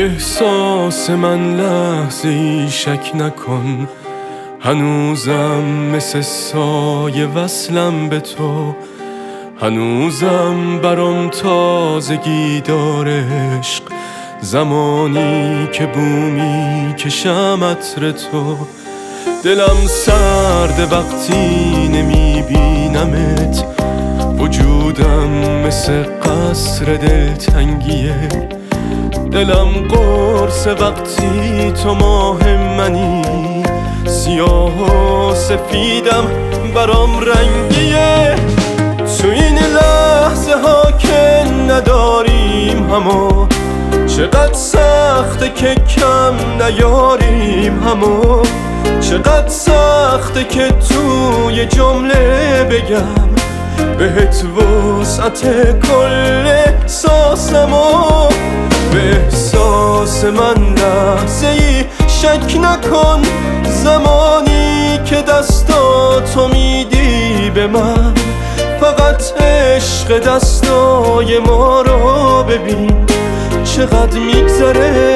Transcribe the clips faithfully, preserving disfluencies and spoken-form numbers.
احساس من لحظه ای شک نکن، هنوزم مثل سایه وصلم به تو، هنوزم برام تازگی داره عشق، زمانی که بومی کشم عطر تو. دلم سرد وقتی نمیبینمت، وجودم مثل قصر دلتنگیه. دلم قرص وقتی تو ماه منی، سیاه و سفیدم برام رنگیه. تو این لحظه ها که نداریم همو، چقدر سخته که کم نیاریم همو، چقدر سخته که توی جمله بگم بهت وسعت کل احساسمو. به احساس من لحظه ای شک نکن، زمانی که دستاتو میدی به من، فقط عشق دستای ما رو ببین چقدر میگذره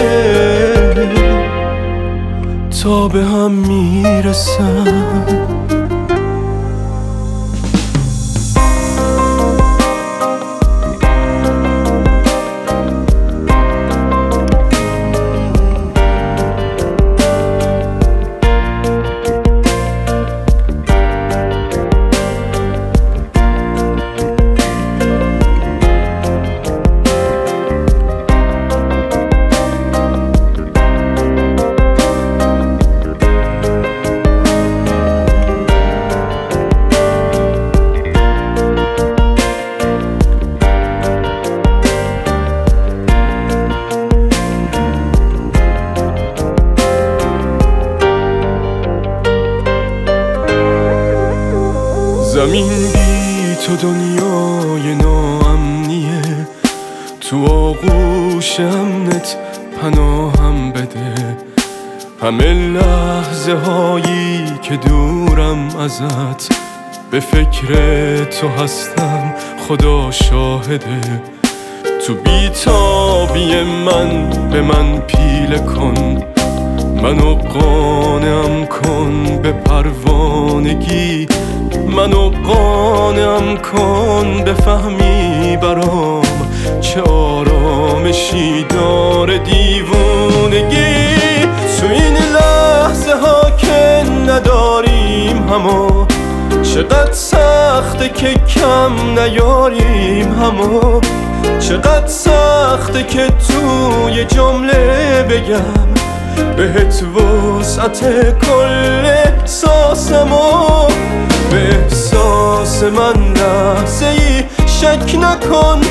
تا به هم میرسن. زمین بی تو دنیای ناامنیه، تو آغوش امنت پناهم بده. همه لحظه هایی که دورم ازت، به فکر تو هستم خدا شاهده. تو بیتابی من به من پیله کن، منو قانعم کن به پروانگی، منو قانعم کن بفهمی برام چه آرامشی داره دیوونگی. تو این لحظه ها که نداریم همو، چقدر سخته که کم نیاریم همو، چقدر سخته که توی جمله بگم بهت وسعت کل احساسمو. به احساس من لحظه ای شک نکن،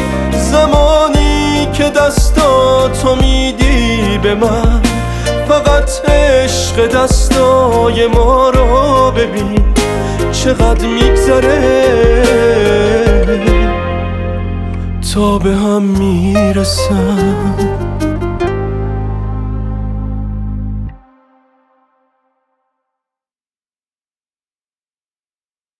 زمانی که دستاتو میدی به من، فقط عشق دستای ما رو ببین چقدر میگذره تا به هم میرسن.